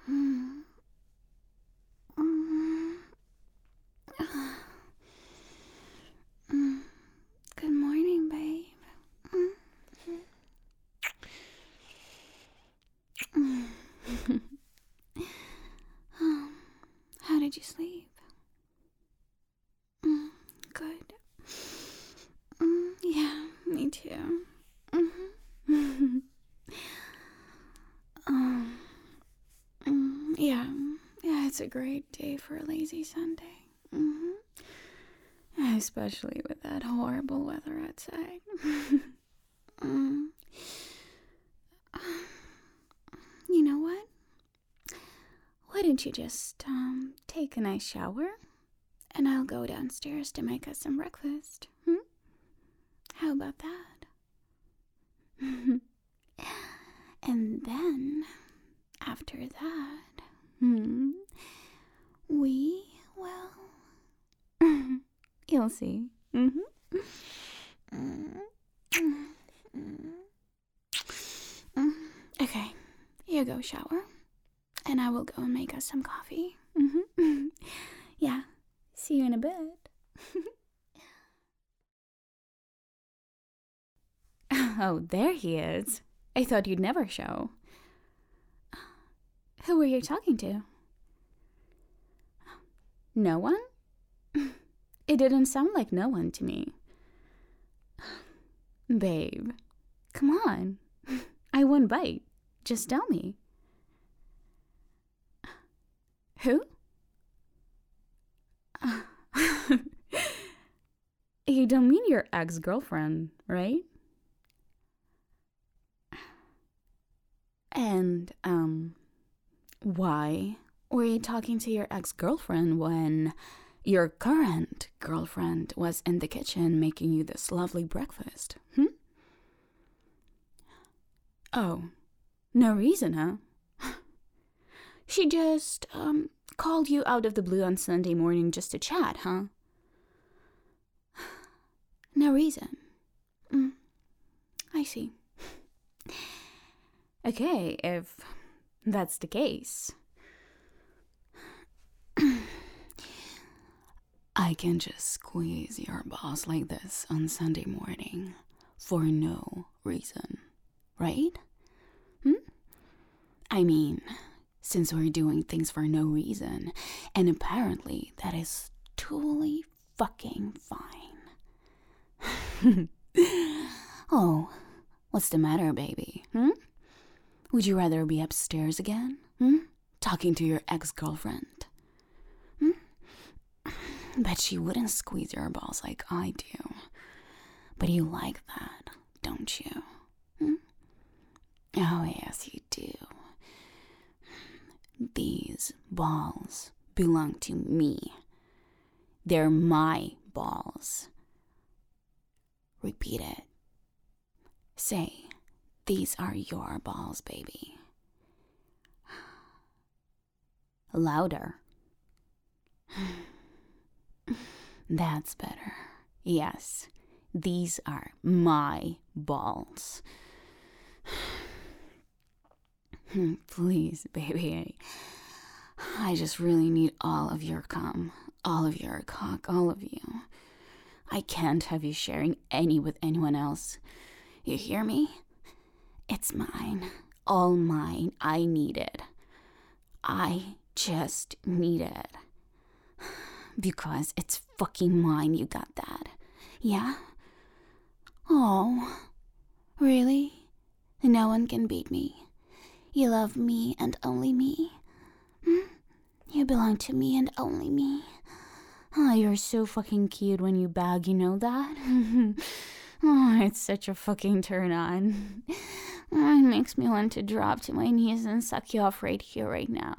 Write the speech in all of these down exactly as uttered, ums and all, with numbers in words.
Mm. Mm. Mm. Good morning, babe. Mm. Mm. um, how did you sleep? Mm. Good. Mm. Yeah, me too. Mm-hmm. um, mm. Yeah, yeah, it's a great day for a lazy Sunday. Mm-hmm. Especially with that horrible weather outside. mm. You know what? Why don't you just um take a nice shower, and I'll go downstairs to make us some breakfast. Hmm? How about that? And then after that, hmm, we will. You'll see. Mm-hmm. Okay, you go shower, and I will go and make us some coffee. Mm-hmm. Yeah, see you in a bit. Oh, there he is. I thought you'd never show. Who were you talking to? No one? It didn't sound like no one to me. Babe, come on. I won't bite. Just tell me. Who? You don't mean your ex-girlfriend, right? And, um, why were you talking to your ex-girlfriend when your current girlfriend was in the kitchen making you this lovely breakfast? Hmm? Oh, no reason, huh? She just, um, called you out of the blue on Sunday morning just to chat, huh? No reason. Mm, I see. Okay, if that's the case, I can just squeeze your balls like this on Sunday morning for no reason, right? Hmm? I mean, since we're doing things for no reason, and apparently that is totally fucking fine. Oh, what's the matter, baby? Hmm? Would you rather be upstairs again? Hmm? Talking to your ex-girlfriend? Hmm? Bet she wouldn't squeeze your balls like I do. But you like that, don't you? Hmm? Oh, yes, you do. These balls belong to me. They're my balls. Repeat it. Say, these are your balls, baby. Louder. That's better. Yes, these are my balls. Please, baby. I just really need all of your cum, all of your cock, all of you. I can't have you sharing any with anyone else. You hear me? It's mine. All mine. I need it. I just need it. Because it's fucking mine, you got that. Yeah? Oh, really? No one can beat me. You love me and only me. Hmm? You belong to me and only me. Oh, you're so fucking cute when you bag, you know that? Oh, it's such a fucking turn on. Oh, it makes me want to drop to my knees and suck you off right here, right now.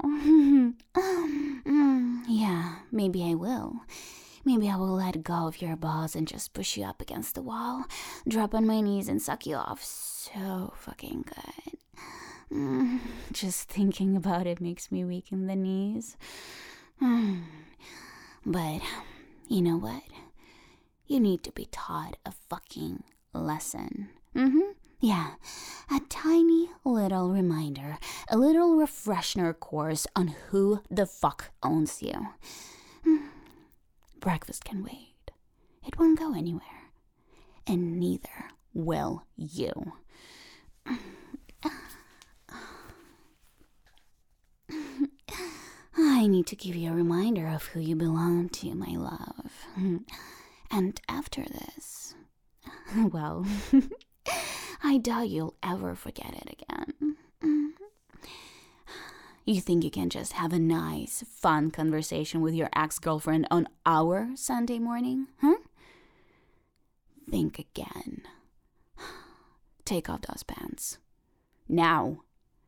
mm, yeah, maybe I will. Maybe I will let go of your balls and just push you up against the wall, drop on my knees and suck you off so fucking good. Mm, just thinking about it makes me weak in the knees. Mm. But, you know what? You need to be taught a fucking lesson. Mm-hmm. Yeah, a tiny little reminder, a little refresher course on who the fuck owns you. Breakfast can wait. It won't go anywhere. And neither will you. I need to give you a reminder of who you belong to, my love. And after this, well, I doubt you'll ever forget it again. You think you can just have a nice, fun conversation with your ex-girlfriend on our Sunday morning, huh? Think again. Take off those pants. Now.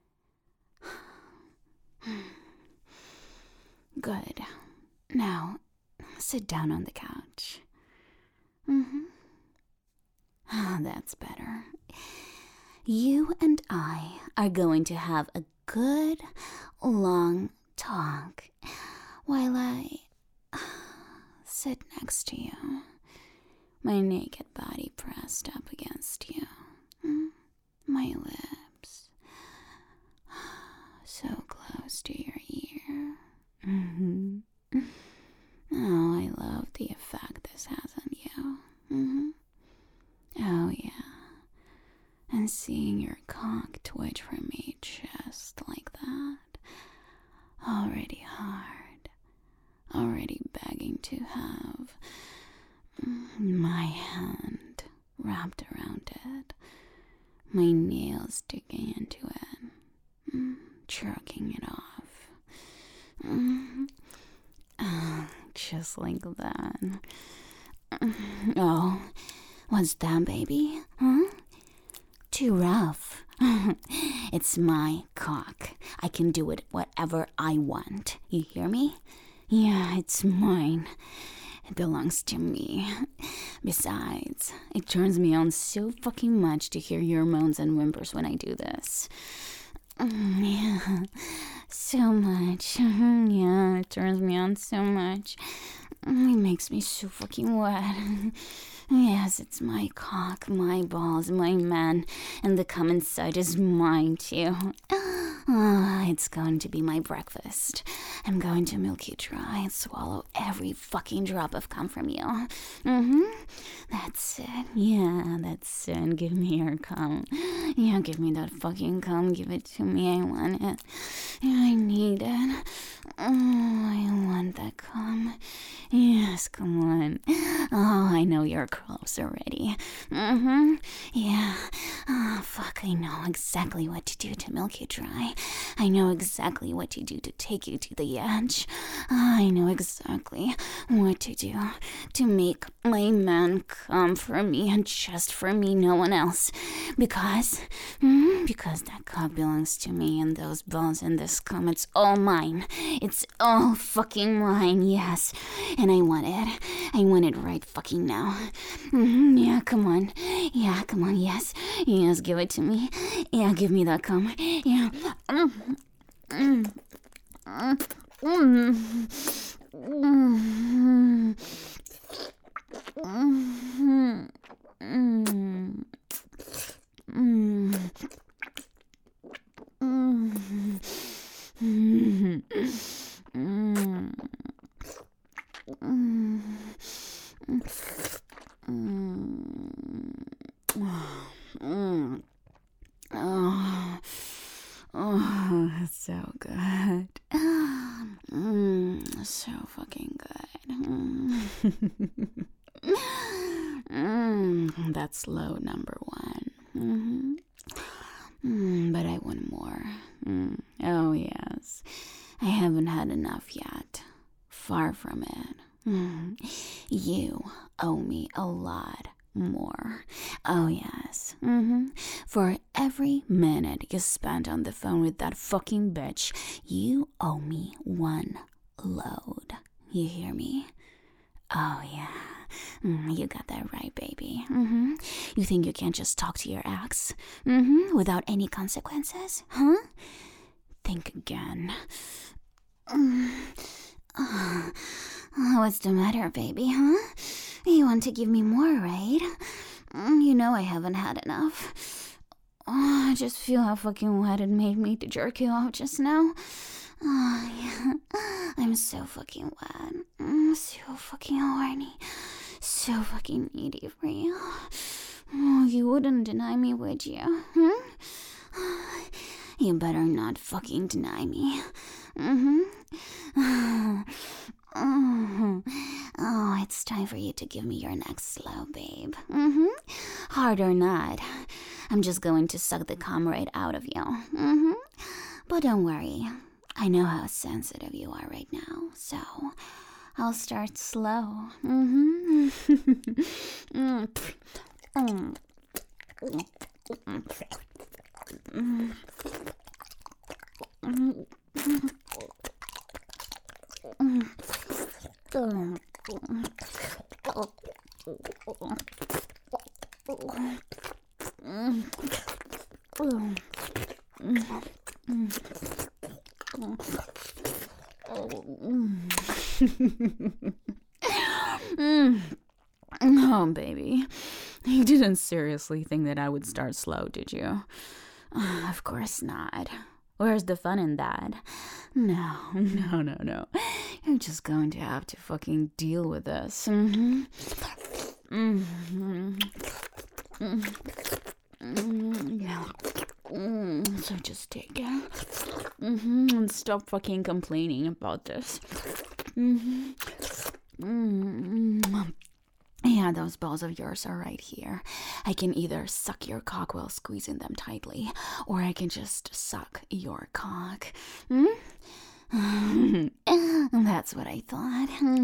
Good. Now, sit down on the couch. Mm-hmm. Ah, that's better. You and I are going to have a good, long talk while I sit next to you, my naked body pressed up against you, my lips so close to your ear. Mm-hmm. Oh, I love the effect this has on you. Mm-hmm. Oh, yeah. And seeing your cock twitch for me just like that. Already hard. Already begging to have my hand wrapped around it. My nails digging into it. Jerking it off. Oh, just like that. Oh, what's that, baby? Huh? Too rough. It's my cock. I can do it whatever I want. You hear me? Yeah, it's mine. It belongs to me. Besides, it turns me on so fucking much to hear your moans and whimpers when I do this. Yeah, so much. Yeah, it turns me on so much. It makes me so fucking wet. Yes, it's my cock, my balls, my man, and the cum inside is mine too. Oh, it's going to be my breakfast. I'm going to milk you dry and swallow every fucking drop of cum from you. Mm-hmm. That's it. Yeah, that's it. Give me your cum. Yeah, give me that fucking cum. Give it to me. I want it. Yeah, I need it. Oh, I want that cum. Yes, come on. Oh, I know you're close already. Mm-hmm. Yeah. Oh, fuck, I know exactly what to do to milk you dry. I know exactly what to do to take you to the edge. I know exactly what to do to make my man come for me and just for me, no one else. Because, mm, because that cock belongs to me and those bones and this cum, it's all mine. It's all fucking mine, yes. And I want it. I want it right fucking now. Mm-hmm, yeah, come on. Yeah, come on, yes. Yes, give it to me. Yeah, give me that cum. Yeah. Mm. Mm. Mm. Mm. Mm. Mm. Mm. Mm. Mm. Mm. Mm. Mm. Mm. Oh, oh, that's so good. Mm, so fucking good. Mm. Mm, that's load number one. Mm-hmm. Mm, but I want more. Mm. Oh, yes. I haven't had enough yet. Far from it. Mm. You owe me a lot more. Oh, yes. Mm-hmm. For every minute you spent on the phone with that fucking bitch, you owe me one load. You hear me? Oh, yeah. Mm, you got that right, baby. Mm-hmm. You think you can just talk to your ex? Mm-hmm. Without any consequences? Huh? Think again. Mm. Oh. What's the matter, baby, huh? You want to give me more, right? You know I haven't had enough. I just feel how fucking wet it made me to jerk you off just now. Oh, yeah. I'm so fucking wet. I'm so fucking horny. So fucking needy for you. Oh, you wouldn't deny me, would you? Hmm? You better not fucking deny me. Mm-hmm. Mm-hmm. Oh, it's time for you to give me your next slow, babe. Mm-hmm. Hard or not, I'm just going to suck the cum right out of you. Mm-hmm. But don't worry, I know how sensitive you are right now, so I'll start slow. Mm-hmm. mm. Mm. Mm. Mm. Oh, baby. You didn't seriously think that I would start slow, did you? Uh, of course not. Where's the fun in that? No, no, no, no. You're just going to have to fucking deal with this. Mm-hmm. Mm-hmm. Mm-hmm. Yeah. Mm-hmm. So just take it. Mm-hmm. And stop fucking complaining about this. Mm-hmm. Mm-hmm. Yeah, those balls of yours are right here. I can either suck your cock while squeezing them tightly, or I can just suck your cock. Hmm? That's what I thought.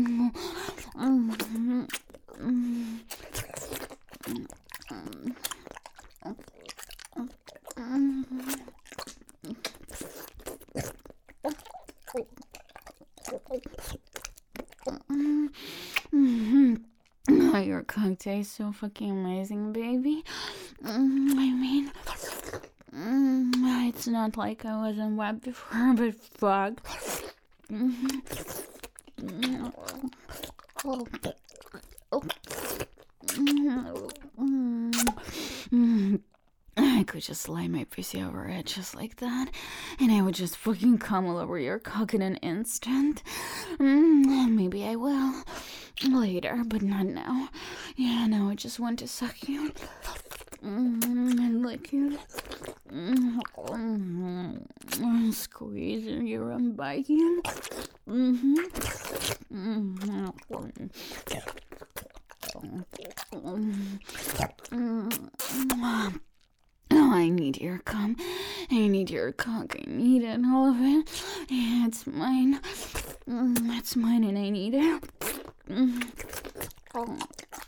Oh, your cock tastes so fucking amazing, baby. Mm, I mean, mm, it's not like I wasn't wet before, but fuck. Mm-hmm. Oh. Oh. Mm-hmm. I could just slide my pussy over it just like that, and I would just fucking come all over your cock in an instant. Mm, maybe I will. Later, but not now. Yeah, now I just want to suck you. Mm, and lick you. Mm, squeeze you and bite you. Mm-hmm. Mm-hmm. Mm-hmm. Oh, I need your cum. I need your cock. I need it, all of it. Yeah, it's mine. Mm, it's mine and I need it. Mm. Mm.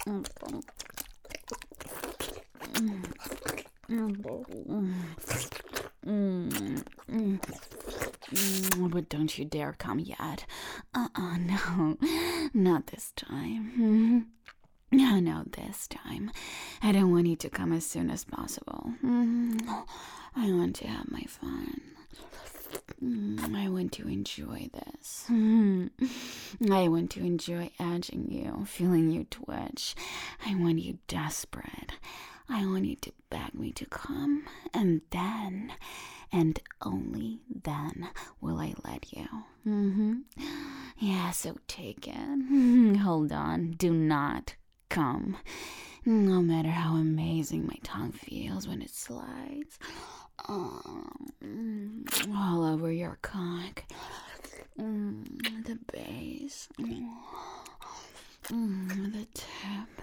Mm. Mm. Mm. But don't you dare come yet. Uh-uh, no. Not this time. Mm. No, no, this time. I don't want you to come as soon as possible. Mm. I want to have my fun. Mm, I want to enjoy this. Mm. I want to enjoy edging you, feeling you twitch. I want you desperate. I want you to beg me to come, and then, and only then, will I let you. Mm-hmm. Yeah, so take it. Hold on. Do not come. No matter how amazing my tongue feels when it slides. Oh, mm, all over your cock. Mm, the base. Mm, mm, the tip.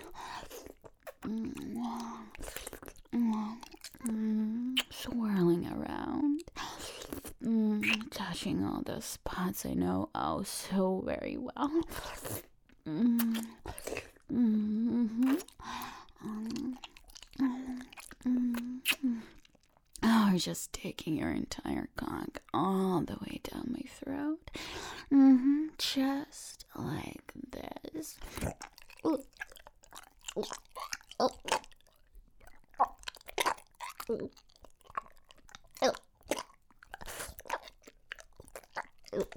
Mm, mm, mm, swirling around. Mm, touching all the spots I know oh so very well. Mm, mm-hmm. um, mm, mm, Oh, just taking your entire cock all the way down my throat. Mm-hmm. Just like this. Ooh. Ooh. Oh. Ooh. Oh. Ooh.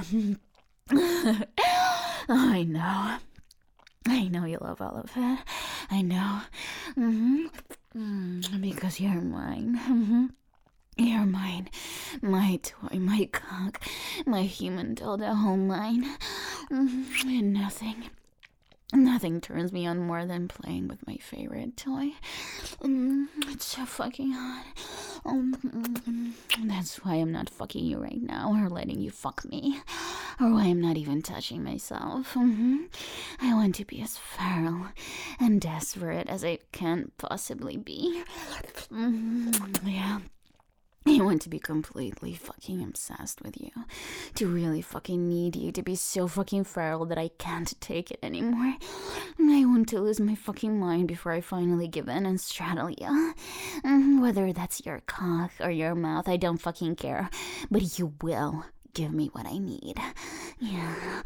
I know. I know you love all of it. I know. Mm-hmm. Mm, because you're mine. Mm-hmm. You're mine. My toy, my cock, my human dildo, all mine. Mm-hmm. And nothing. Nothing turns me on more than playing with my favorite toy. Mm, it's so fucking hot. Um, that's why I'm not fucking you right now or letting you fuck me. Or why I'm not even touching myself. Mm-hmm. I want to be as feral and desperate as I can possibly be. Mm-hmm. Yeah. I want to be completely fucking obsessed with you. To really fucking need you. To be so fucking feral that I can't take it anymore. I want to lose my fucking mind before I finally give in and straddle you. Whether that's your cock or your mouth, I don't fucking care. But you will give me what I need. Yeah.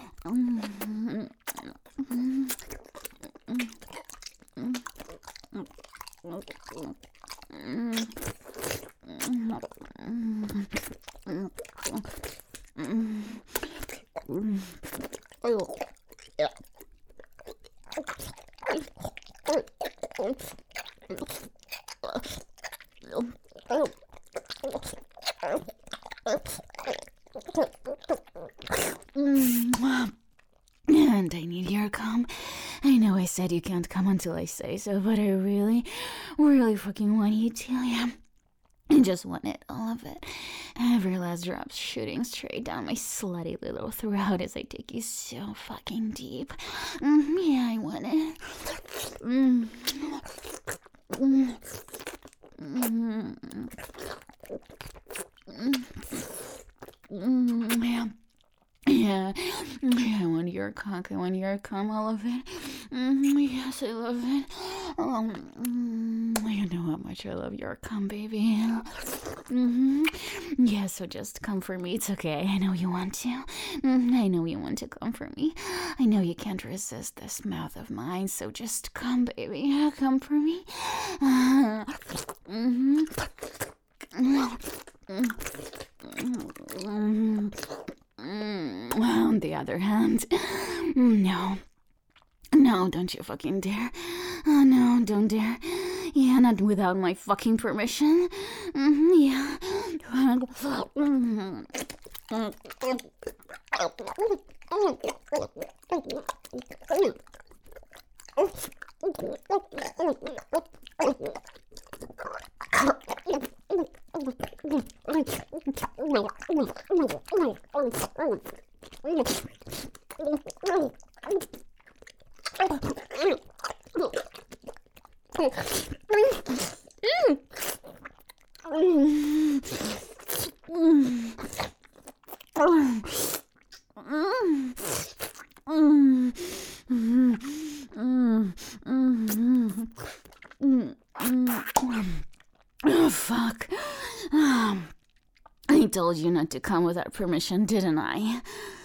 And I need your cum. I know I said you can't come until I say so, but I really, really fucking want you to, yeah. I just want it, all of it. Every last drop shooting straight down my slutty little throat as I take you so fucking deep. Mm, yeah, I want it. Mm. Mm. Mm. Mm. Yeah. Yeah, yeah, I want your cock, I want your cum, all of it. Mm-hmm, yes, I love it. Um, mm, you know how much I love your cum, baby. Mm-hmm. Yeah, so just come for me, it's okay, I know you want to. Mm, I know you want to come for me. I know you can't resist this mouth of mine, so just come, baby, come for me. Uh, mm-hmm. Mm-hmm. Mm, on the other hand, no. No, don't you fucking dare. Oh, no, don't dare. Yeah, not without my fucking permission. Mm-hmm, yeah. Oh, fuck. Um, I told you not to come without permission, didn't I?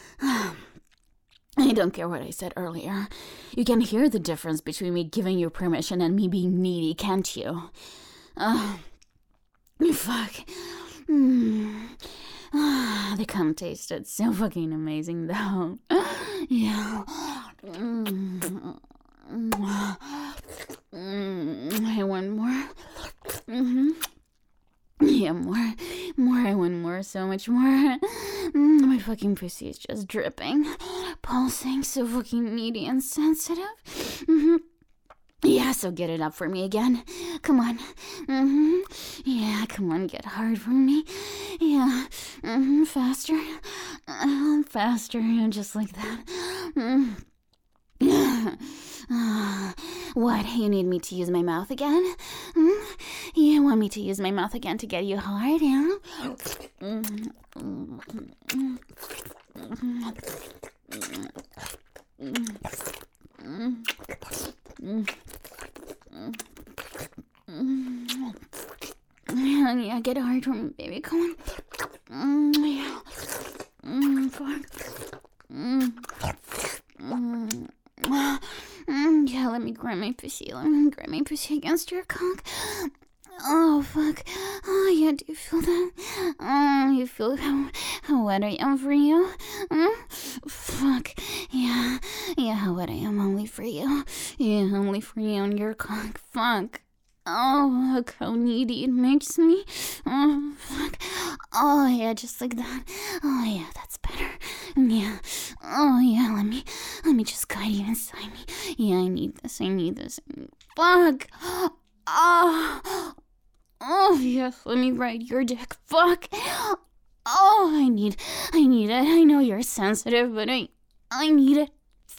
I don't care what I said earlier. You can hear the difference between me giving you permission and me being needy, can't you? Uh, fuck. Mm. Ah, the cum tasted so fucking amazing, though. Yeah. Mm. Mm. I want more. Mm-hmm. Yeah, more. More, I want more, so much more. Mm, my fucking pussy is just dripping. Pulsing, so fucking needy and sensitive. Mm-hmm. Yeah, so get it up for me again. Come on. Mm-hmm. Yeah, come on, get hard for me. Yeah. Mm-hmm. Faster. Uh, faster, just like that. Mm. Uh, what, you need me to use my mouth again? Mm? You want me to use my mouth again to get you hard, yeah? Mm. Mm. Mm. Mm. Mm. Mm. Yeah, yeah, get hard for me, baby, come on. Mm, yeah. Mm, fuck. Mm. Mm. Mm, yeah, let me grab my pussy. Let me grab my pussy against your cock. Oh, fuck. Oh, yeah, do you feel that? Oh, you feel how, how wet I am for you? Mm? Fuck. Yeah, yeah, how wet I am only for you. Yeah, only for you and your cock. Fuck. Oh, look how needy it makes me. Oh, fuck. Oh, yeah, just like that. Oh, yeah, that's better. Yeah. Oh, yeah, let me, let me just guide you inside me. Yeah, I need this, I need this. Fuck. Oh. Oh, yes, let me ride your dick. Fuck. Oh, I need, I need it. I know you're sensitive, but I, I need it.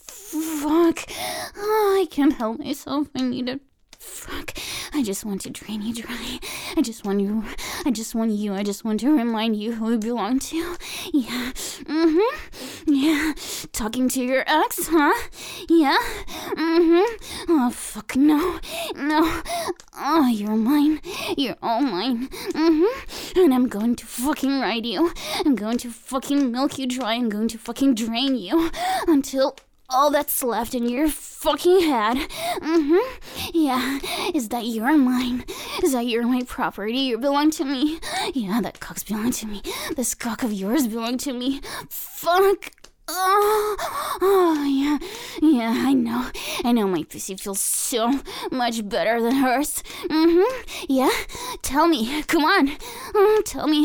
Fuck. Oh, I can't help myself. I need it. Fuck. I just want to drain you dry. I just want you. I just want you. I just want to remind you who you belong to. Yeah. Mm-hmm. Yeah. Talking to your ex, huh? Yeah. Mm-hmm. Oh, fuck, no. No. Oh, you're mine. You're all mine. Mm-hmm. And I'm going to fucking ride you. I'm going to fucking milk you dry. I'm going to fucking drain you until all that's left in your fucking head, mm-hmm, yeah, is that you're mine, is that you're my property, you belong to me, yeah, that cock's belong to me, this cock of yours belong to me, fuck. Oh, oh, yeah, yeah, I know, I know my pussy feels so much better than hers, mm-hmm, yeah, tell me, come on, oh, tell me,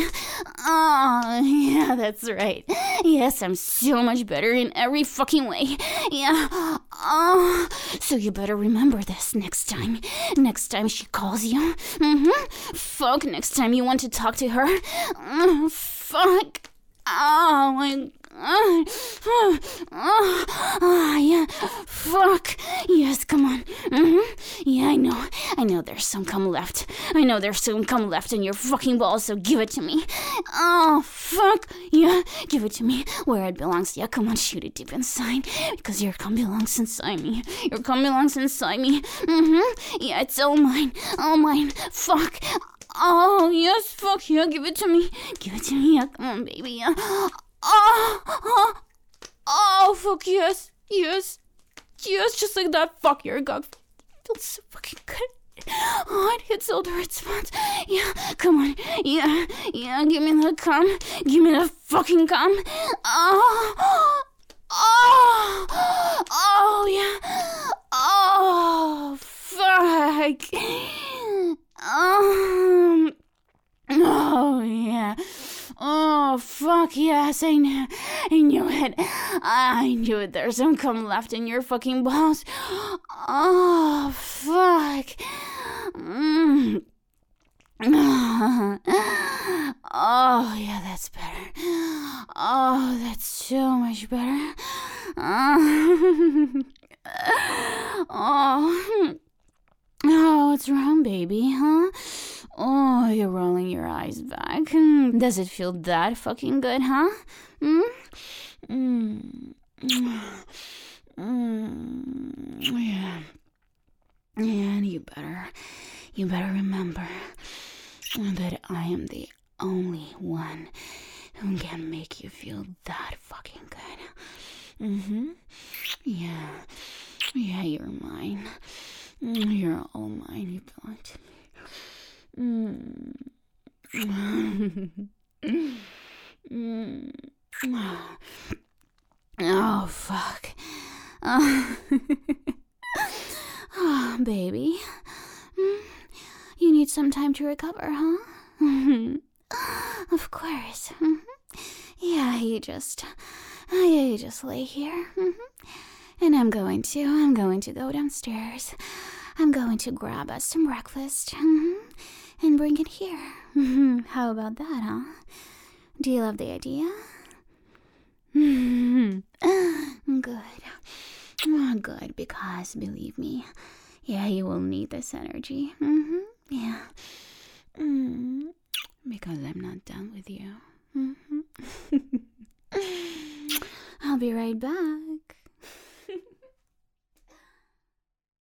oh, yeah, that's right, yes, I'm so much better in every fucking way, yeah, oh, so you better remember this next time, next time she calls you, mm-hmm, fuck, next time you want to talk to her, oh, fuck, oh my god. Oh, oh, oh, oh, yeah, fuck, yes, come on, mm-hmm, yeah, I know, I know there's some cum left, I know there's some cum left in your fucking balls, so give it to me, oh, fuck, yeah, give it to me, where it belongs, yeah, come on, shoot it deep inside, because your cum belongs inside me, your cum belongs inside me, mm-hmm, yeah, it's all mine, all mine, fuck, oh, yes, fuck, yeah, give it to me, give it to me, yeah, come on, baby, yeah, Oh, oh, oh, fuck, yes, yes, yes, just like that, fuck, your cock feels so fucking good. Oh, it hits all the right spots. Yeah, come on, yeah, yeah, give me the cum, give me the fucking cum. Oh, oh, oh, yeah, oh, fuck. Um, oh, yeah. Oh, fuck, yes, I knew, I knew it, I knew it, there's some cum left in your fucking balls, oh, fuck, mm. Oh, yeah, that's better, oh, that's so much better, oh, oh, oh, what's wrong, baby, huh? Oh, you're rolling your eyes back. Does it feel that fucking good, huh? Mm? Mm. Mm. Yeah. Yeah, and you better, you better remember that I am the only one who can make you feel that fucking good. Mm-hmm. Yeah. Yeah, you're mine. You're all mine. You belong to me. Mm. mm. Oh, fuck. Oh, oh baby. Mm. You need some time to recover, huh? Of course. Mm-hmm. Yeah, you just... Yeah, you just lay here. Mm-hmm. And I'm going to... I'm going to go downstairs. I'm going to grab us some breakfast. Mm-hmm. And bring it here. How about that, huh? Do you love the idea? Good. Oh, good, because believe me, yeah, you will need this energy. Mm-hmm. Yeah. Mm. Because I'm not done with you. Mm-hmm. I'll be right back.